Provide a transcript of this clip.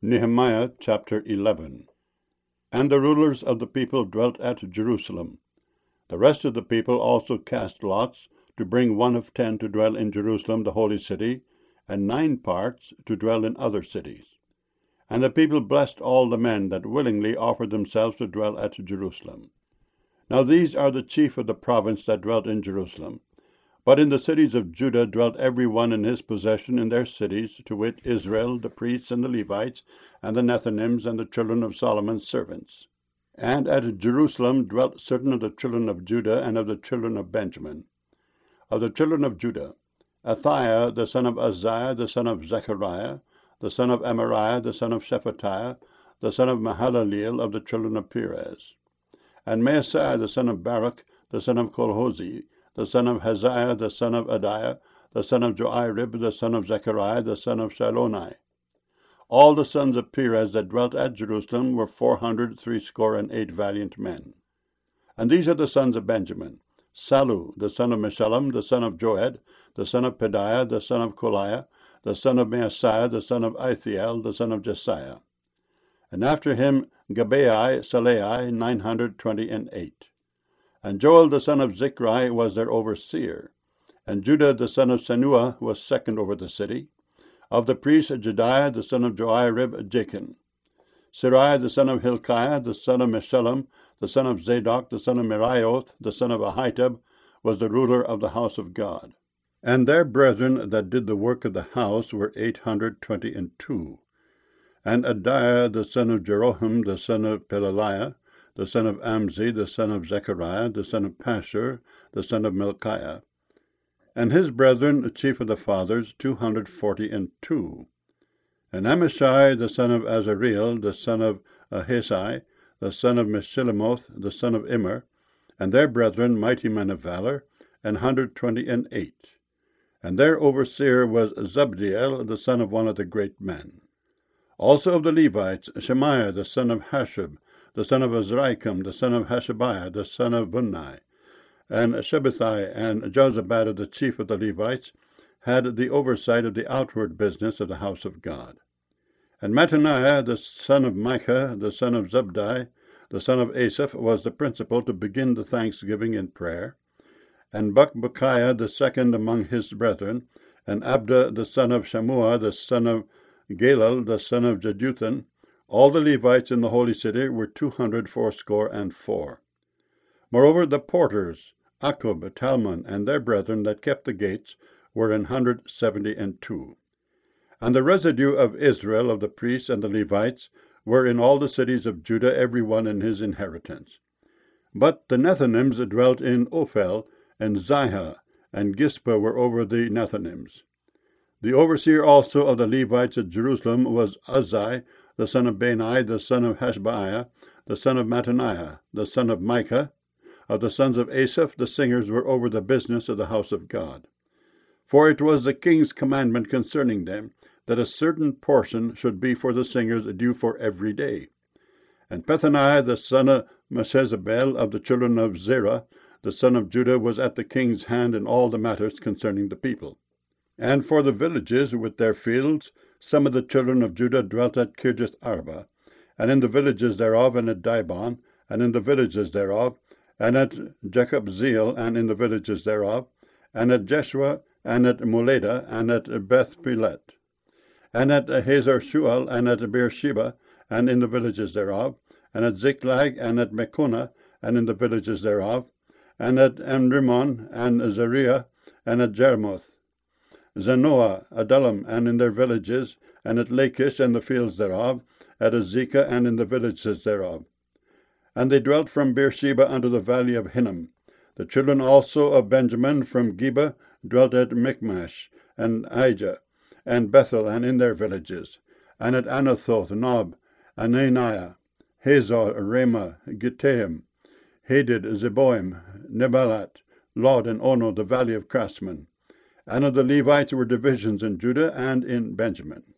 Nehemiah chapter 11. And the rulers of the people dwelt at Jerusalem. The rest of the people also cast lots to bring 1 of 10 to dwell in Jerusalem the holy city, and 9 parts to dwell in other cities. And the people blessed all the men that willingly offered themselves to dwell at Jerusalem. Now these are the chief of the province that dwelt in Jerusalem. But in the cities of Judah dwelt every one in his possession in their cities, to wit, Israel, the priests and the Levites, and the Nethinims, and the children of Solomon's servants. And at Jerusalem dwelt certain of the children of Judah and of the children of Benjamin. Of the children of Judah, Athaiah the son of Uzziah, the son of Zechariah, the son of Amariah, the son of Shephatiah, the son of Mahalaleel, of the children of Perez. And Maaseiah the son of Baruch, the son of Kolhozi, the son of Haziah, the son of Adiah, the son of Joirib, the son of Zechariah, the son of Shilonai. All the sons of Perez that dwelt at Jerusalem were 468 valiant men. And these are the sons of Benjamin: Sallu, the son of Meshullam, the son of Joed, the son of Pedaiah, the son of Koliah, the son of Maaseiah, the son of Ithiel, the son of Jesiah. And after him Gabai, Salai, 928. And Joel the son of Zichri was their overseer. And Judah the son of Senua was second over the city. Of the priests Jediah the son of Joirib, Jachin. Siriah the son of Hilkiah, the son of Meshullam, the son of Zadok, the son of Merioth, the son of Ahitub, was the ruler of the house of God. And their brethren that did the work of the house were 822. And Adiah the son of Jeroham, the son of Pelaliah, the son of Amzi, the son of Zechariah, the son of Pashur, the son of Milchiah. And his brethren, the chief of the fathers, 242. And Amashai, the son of Azareel, the son of Ahesai, the son of Meshillemoth, the son of Immer, and their brethren, mighty men of valor, 128. And their overseer was Zabdiel, the son of one of the great men. Also of the Levites, Shemaiah, the son of Hashub, the son of Azrikam, the son of Hashabiah, the son of Bunni, and Shabbathai and Jozabad, the chief of the Levites, had the oversight of the outward business of the house of God. And Mattaniah, the son of Micah, the son of Zabdi, the son of Asaph, was the principal to begin the thanksgiving in prayer. And Bakbukiah, the second among his brethren, and Abda, the son of Shammua, the son of Galal, the son of Jeduthun. All the Levites in the holy city were 284. Moreover, the porters, Akub, Talmon, and their brethren that kept the gates, were 172. And the residue of Israel, of the priests and the Levites, were in all the cities of Judah, every one in his inheritance. But the Nethinims dwelt in Ophel, and Zihah, and Gispa were over the Nethinims. The overseer also of the Levites at Jerusalem was Uzzi, the son of Bani, the son of Hashabiah, the son of Mattaniah, the son of Micah. Of the sons of Asaph, the singers were over the business of the house of God. For it was the king's commandment concerning them, that a certain portion should be for the singers due for every day. And Pethaniah, the son of Meshezabel, of the children of Zerah, the son of Judah, was at the king's hand in all the matters concerning the people. And for the villages with their fields, some of the children of Judah dwelt at Kirjath Arba, and in the villages thereof, and at Dibon, and in the villages thereof, and at Jacobzeel, and in the villages thereof, and at Jeshua, and at Muleda, and at Beth-Pelet, and at Hazar Shual, and at Beersheba, and in the villages thereof, and at Ziklag, and at Mekona, and in the villages thereof, and at Amrimon, and Zariah, and at Jermoth, Zanoah, Adullam, and in their villages, and at Lachish, and the fields thereof, at Azekah, and in the villages thereof. And they dwelt from Beersheba unto the valley of Hinnom. The children also of Benjamin from Geba dwelt at Michmash, and Aijah, and Bethel, and in their villages, and at Anathoth, Nob, Ananiah, Hazor, Ramah, Gittaim, Hadid, Zeboim, Nebalat, Lod, and Ono, the valley of craftsmen. And of the Levites were divisions in Judah and in Benjamin.